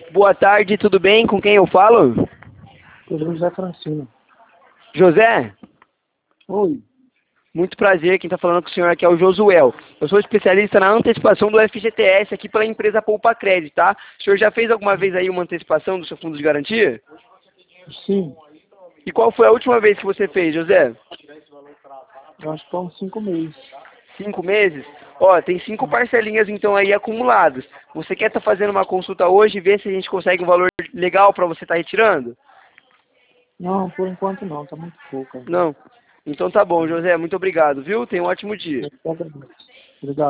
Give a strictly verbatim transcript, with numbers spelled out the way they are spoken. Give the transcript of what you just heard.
Boa tarde, tudo bem? Com quem eu falo? Eu sou José Francino. José? Oi. Muito prazer, quem está falando com o senhor aqui é o Josuel. Eu sou especialista na antecipação do F G T S aqui pela empresa Poupa Crédito, tá? O senhor já fez alguma vez aí uma antecipação do seu fundo de garantia? Sim, E qual foi a última vez que você fez, José? eu acho que foi uns cinco meses. Cinco meses? Ó, tem cinco parcelinhas então aí acumuladas. Você quer estar fazendo uma consulta hoje e ver se a gente consegue um valor legal para você estar retirando? Não, por enquanto não, tá muito pouco ainda. Não? Então tá bom, José. Muito obrigado, viu? Tenha um ótimo dia. Eu que agradeço. Obrigado.